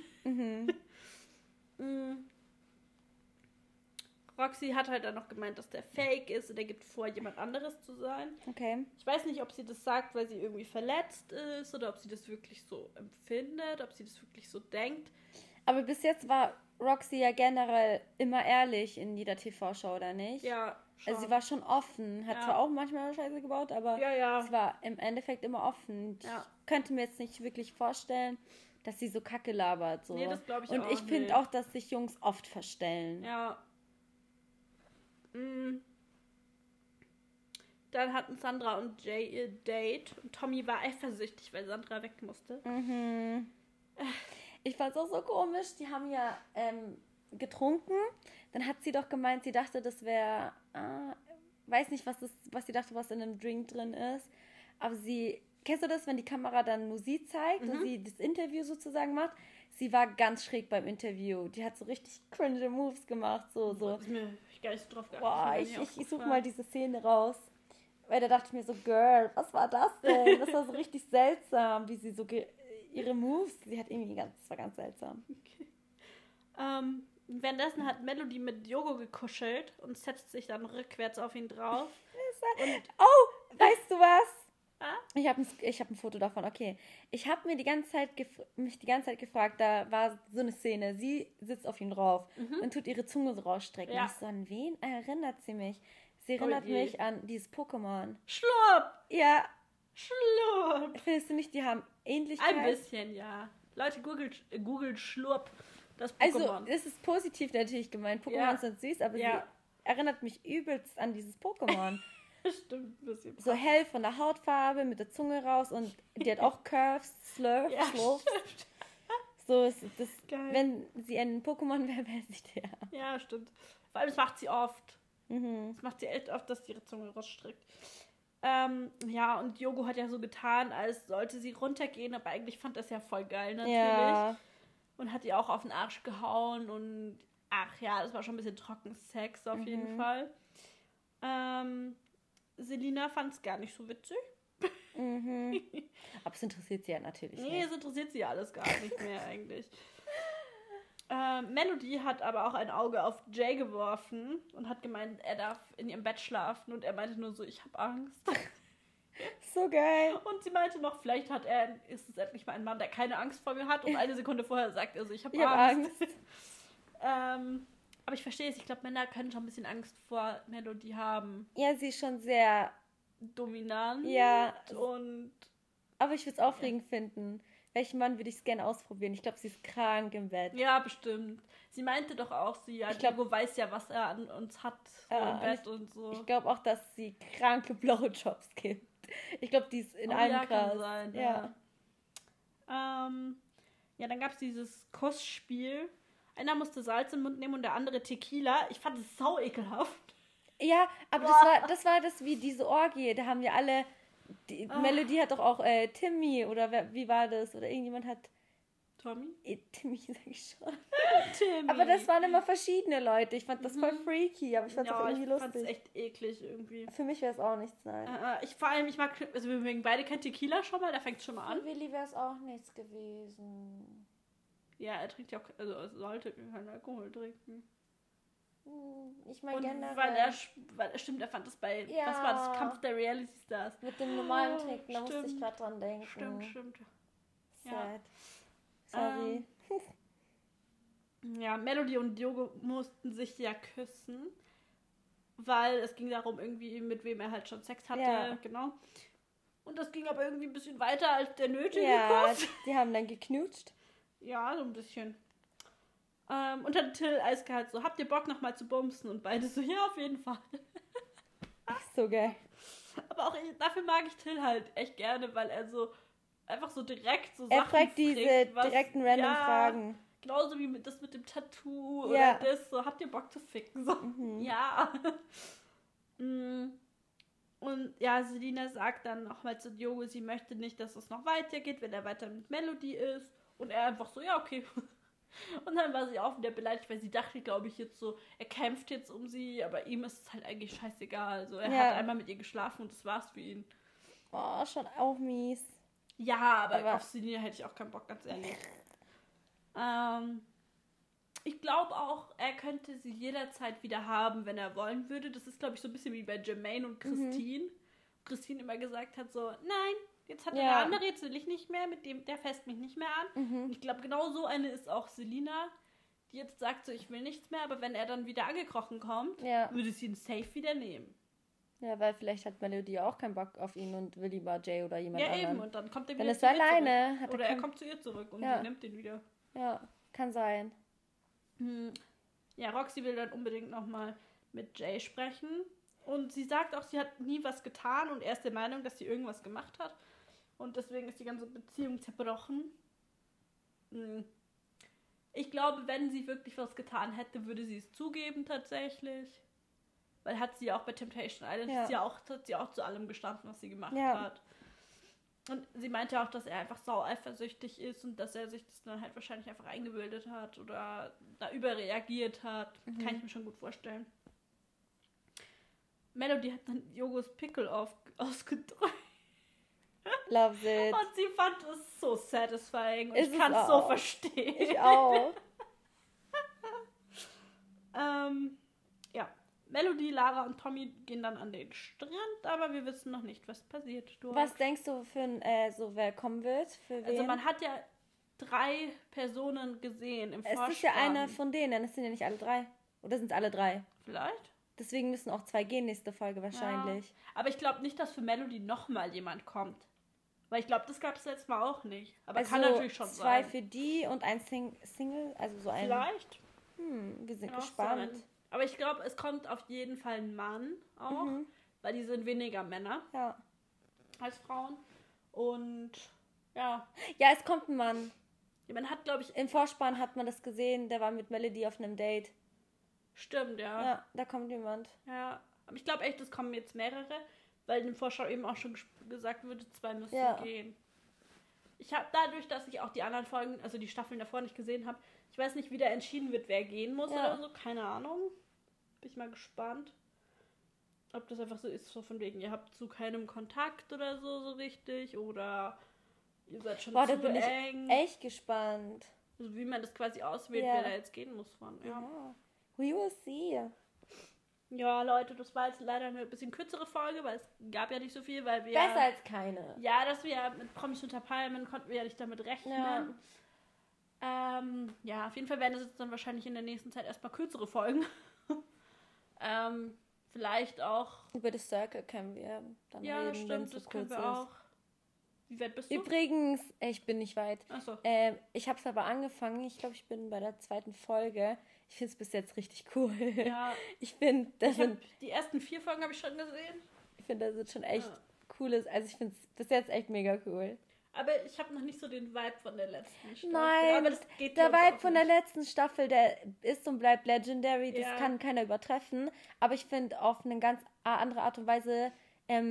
B: Roxy hat halt dann noch gemeint, dass der fake ist und er gibt vor, jemand anderes zu sein.
A: Okay.
B: Ich weiß nicht, ob sie das sagt, weil sie irgendwie verletzt ist oder ob sie das wirklich so empfindet, ob sie das wirklich so denkt.
A: Aber bis jetzt war Roxy ja generell immer ehrlich in jeder TV-Show, oder nicht?
B: Ja, schon.
A: Also sie war schon offen. Hat zwar auch manchmal Scheiße gebaut, aber sie war im Endeffekt immer offen. Ich könnte mir jetzt nicht wirklich vorstellen, dass sie so Kacke labert. So.
B: Nee, das glaube ich
A: und
B: auch
A: ich finde auch, dass sich Jungs oft verstellen.
B: Ja. Dann hatten Sandra und Jay ihr Date und Tommy war eifersüchtig, weil Sandra weg musste.
A: Ich fand es auch so komisch. Die haben ja getrunken. Dann hat sie doch gemeint, sie dachte, das wäre, weiß nicht, was sie dachte, was in einem Drink drin ist. Aber kennst du das, wenn die Kamera dann nur sie zeigt und sie das Interview sozusagen macht? Sie war ganz schräg beim Interview. Die hat so richtig cringe Moves gemacht. So.
B: Das ist mir gar nicht so drauf geachtet.
A: Boah, ich suche mal diese Szene raus. Weil da dachte ich mir so, Girl, was war das denn? Das war so richtig seltsam, wie sie so ihre Moves, das war ganz seltsam.
B: Okay. Währenddessen hat Melody mit Yogo gekuschelt und setzt sich dann rückwärts auf ihn drauf.
A: Weißt du was? Ich habe ein Foto davon, okay. Ich habe mich die ganze Zeit gefragt, da war so eine Szene, sie sitzt auf ihn drauf und tut ihre Zunge so rausstrecken. Ja. Und ich so, an wen erinnert sie mich? Sie erinnert mich an dieses Pokémon.
B: Schlurp!
A: Ja.
B: Schlurp!
A: Findest du nicht, die haben Ähnlichkeit?
B: Ein bisschen, ja. Leute, googelt Schlurp, das Pokémon.
A: Also, das ist positiv natürlich gemeint. Pokémon sind süß, aber sie erinnert mich übelst an dieses Pokémon.
B: Stimmt, ein bisschen.
A: So hell von der Hautfarbe, mit der Zunge raus und die hat auch Curves, Slurps. So ist das. Geil. Wenn sie ein Pokémon wäre sie der.
B: Ja, stimmt. Vor allem, das macht sie oft. Das macht sie echt oft, dass sie ihre Zunge rausstreckt. Ja, und Yogo hat ja so getan, als sollte sie runtergehen, aber eigentlich fand das ja voll geil natürlich. Ja. Und hat ihr auch auf den Arsch gehauen und ach ja, das war schon ein bisschen Trockensex auf jeden Fall. Selina fand es gar nicht so witzig.
A: Aber es interessiert sie ja natürlich
B: nicht. Nee, es interessiert sie ja alles gar nicht mehr eigentlich. Melody hat aber auch ein Auge auf Jay geworfen und hat gemeint, er darf in ihrem Bett schlafen und er meinte nur so, ich habe Angst.
A: So geil.
B: Und sie meinte noch, vielleicht ist es endlich mal ein Mann, der keine Angst vor mir hat und eine Sekunde vorher sagt er so, ich habe Angst. Aber ich verstehe es, ich glaube, Männer können schon ein bisschen Angst vor Melody haben.
A: Ja, sie ist schon sehr
B: dominant.
A: Ja. Aber ich würde es aufregend finden. Welchen Mann würde ich es gerne ausprobieren? Ich glaube, sie ist krank im Bett.
B: Ja, bestimmt. Sie meinte doch auch, Diego weiß ja, was er an uns hat im Bett und so.
A: Ich glaube auch, dass sie kranke Blowjobs gibt. Ich glaube, die ist in allem krass.
B: Kann sein, ja. Ja, dann gab es dieses Kussspiel. Einer musste Salz im Mund nehmen und der andere Tequila. Ich fand es sau ekelhaft.
A: Ja, aber das war wie diese Orgie. Da haben wir alle... Melody hat doch auch Timmy oder wie war das? Oder irgendjemand hat
B: Tommy?
A: Timmy, sag ich schon.
B: Timmy.
A: Aber das waren immer verschiedene Leute. Ich fand das voll freaky, aber ich fand es auch irgendwie lustig. Ich fand
B: es echt eklig irgendwie.
A: Für mich wäre es auch nichts, nein.
B: Ich mag, also wir mögen beide kein Tequila schon mal, da fängt es schon mal an.
A: Für Willi wäre es auch nichts gewesen.
B: Ja, er trinkt ja auch, also er sollte keinen Alkohol trinken.
A: Ich meine generell.
B: Weil er stimmt, er fand das bei, was war das, Kampf der Reality Stars.
A: Mit dem normalen Trinken, da musste ich gerade dran denken.
B: Stimmt.
A: Sad. Ja. Sorry.
B: Ja, Melody und Diogo mussten sich ja küssen, weil es ging darum, irgendwie mit wem er halt schon Sex hatte, genau. Und das ging aber irgendwie ein bisschen weiter als der nötige Kuss.
A: Die haben dann geknutscht.
B: Ja, so ein bisschen. Und dann Till eiskalt so, habt ihr Bock nochmal zu bumsen? Und beide so, ja, auf jeden Fall.
A: So geil.
B: Aber auch dafür mag ich Till halt echt gerne, weil er so einfach so direkt so
A: Sachen fragt diese direkten random Fragen.
B: Genauso wie das mit dem Tattoo oder das, so, habt ihr Bock zu ficken? So, ja. Und ja, Selina sagt dann nochmal zu Diogo, sie möchte nicht, dass es noch weitergeht, wenn er weiter mit Melody ist. Und er einfach so, ja, okay. Und dann war sie auch wieder beleidigt, weil sie dachte, glaube ich, jetzt so, er kämpft jetzt um sie, aber ihm ist es halt eigentlich scheißegal. Also er hat einmal mit ihr geschlafen und das war's für ihn.
A: Oh, schon auch mies.
B: Ja, aber auf Selina hätte ich auch keinen Bock, ganz ehrlich. Ich glaube auch, er könnte sie jederzeit wieder haben, wenn er wollen würde. Das ist, glaube ich, so ein bisschen wie bei Jermaine und Christine. Christine immer gesagt hat so, nein, jetzt hat der andere, jetzt will ich nicht mehr, mit dem, der fässt mich nicht mehr an. Und ich glaube, genau so eine ist auch Selina, die jetzt sagt so, ich will nichts mehr, aber wenn er dann wieder angekrochen kommt, würde sie ihn safe wieder nehmen.
A: Ja, weil vielleicht hat Melody auch keinen Bock auf ihn und will lieber Jay oder jemand anderen.
B: Ja, eben, und dann kommt er wieder
A: zu ihr alleine
B: zurück. Oder er kommt zu ihr zurück und sie nimmt ihn wieder.
A: Ja, kann sein.
B: Ja, Roxy will dann unbedingt nochmal mit Jay sprechen. Und sie sagt auch, sie hat nie was getan und er ist der Meinung, dass sie irgendwas gemacht hat. Und deswegen ist die ganze Beziehung zerbrochen. Ich glaube, wenn sie wirklich was getan hätte, würde sie es zugeben tatsächlich. Weil hat sie auch bei Temptation Island, hat sie auch zu allem gestanden, was sie gemacht hat. Und sie meinte auch, dass er einfach sau eifersüchtig ist und dass er sich das dann halt wahrscheinlich einfach eingebildet hat oder da überreagiert hat. Kann ich mir schon gut vorstellen. Melody hat dann Jogos Pickel ausgedrückt.
A: Loves it.
B: Und sie fand es so satisfying. Und ich kann es so verstehen.
A: Ich auch.
B: Melody, Lara und Tommy gehen dann an den Strand, aber wir wissen noch nicht, was passiert.
A: Was denkst du, wer kommen wird? Für wen?
B: Also man hat ja 3 Personen gesehen im Vorspann.
A: Es ist ja einer von denen, es sind ja nicht alle 3. Oder sind es alle 3?
B: Vielleicht.
A: Deswegen müssen auch 2 gehen nächste Folge wahrscheinlich.
B: Ja. Aber ich glaube nicht, dass für Melody nochmal jemand kommt. Weil ich glaube, das gab es letztes Mal auch nicht. Aber also kann natürlich schon
A: 2
B: sein.
A: 2 für die und ein Single, also so ein...
B: Vielleicht.
A: Wir sind gespannt.
B: Sein. Aber ich glaube, es kommt auf jeden Fall ein Mann auch, weil die sind weniger Männer als Frauen. Und ja.
A: Ja, es kommt ein Mann.
B: Ja, man hat, glaube ich...
A: Im Vorspann hat man das gesehen, der war mit Melody auf einem Date.
B: Stimmt, ja.
A: Ja, da kommt jemand.
B: Ja, aber ich glaube echt, es kommen jetzt mehrere, weil in dem Vorschau eben auch schon gesagt wurde, 2 müssen gehen. Ich habe dadurch, dass ich auch die anderen Folgen, also die Staffeln davor nicht gesehen habe, ich weiß nicht, wie da entschieden wird, wer gehen muss oder so, keine Ahnung. Bin ich mal gespannt. Ob das einfach so ist, so von wegen, ihr habt zu keinem Kontakt oder so richtig oder ihr seid schon zu
A: da bin eng. Ich echt gespannt.
B: Also wie man das quasi auswählt, wer da jetzt gehen muss von. Ja.
A: We will see.
B: Ja, Leute, das war jetzt leider eine bisschen kürzere Folge, weil es gab ja nicht so viel, weil wir...
A: Besser als keine.
B: Ja, dass wir mit Promis unter Palmen konnten wir ja nicht damit rechnen. Ja, auf jeden Fall werden es jetzt dann wahrscheinlich in der nächsten Zeit erstmal kürzere Folgen. Vielleicht auch...
A: Über das Circle können wir dann reden,
B: stimmt, das können wir auch. Wie weit bist du?
A: Übrigens, ich bin nicht weit.
B: Ach so.
A: Ich habe es aber angefangen. Ich glaube, ich bin bei der 2. Folge. Ich finde es bis jetzt richtig cool.
B: Ja. Die ersten 4 Folgen habe ich schon gesehen.
A: Ich finde, das ist schon echt cooles. Also ich finde es bis jetzt echt mega cool.
B: Aber ich habe noch nicht so den Vibe von der letzten Staffel.
A: Nein, aber das geht der Vibe von der letzten Staffel, der ist und bleibt legendary. Das kann keiner übertreffen. Aber ich finde, auf eine ganz andere Art und Weise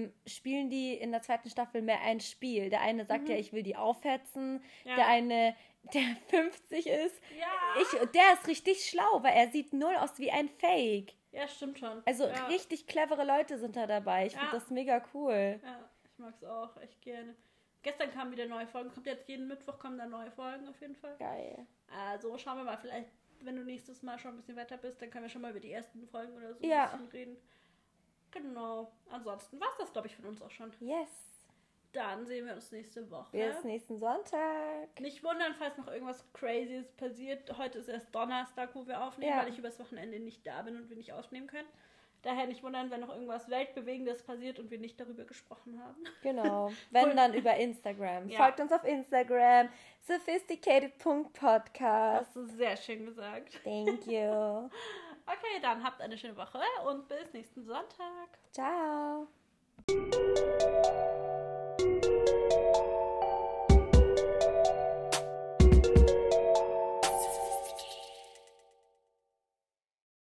A: spielen die in der 2. Staffel mehr ein Spiel. Der eine sagt ich will die aufhetzen. Ja. Der eine der 50 ist.
B: Ja.
A: Der ist richtig schlau, weil er sieht null aus wie ein Fake.
B: Ja, stimmt schon.
A: Also richtig clevere Leute sind da dabei. Ich finde das mega cool.
B: Ja, ich mag es auch echt gerne. Gestern kamen wieder neue Folgen. Kommt jetzt jeden Mittwoch kommen da neue Folgen auf jeden Fall.
A: Geil.
B: Also schauen wir mal, vielleicht, wenn du nächstes Mal schon ein bisschen weiter bist, dann können wir schon mal über die ersten Folgen oder so ein bisschen reden. Genau. Ansonsten war es das, glaube ich, von uns auch schon.
A: Yes.
B: Dann sehen wir uns nächste Woche.
A: Bis nächsten Sonntag.
B: Nicht wundern, falls noch irgendwas Crazyes passiert. Heute ist erst Donnerstag, wo wir aufnehmen, weil ich übers Wochenende nicht da bin und wir nicht aufnehmen können. Daher nicht wundern, wenn noch irgendwas Weltbewegendes passiert und wir nicht darüber gesprochen haben.
A: Genau. Wenn, dann über Instagram. Ja. Folgt uns auf Instagram. sophisticated.podcast.
B: Das ist sehr schön gesagt.
A: Thank you.
B: Okay, dann habt eine schöne Woche und bis nächsten Sonntag.
A: Ciao.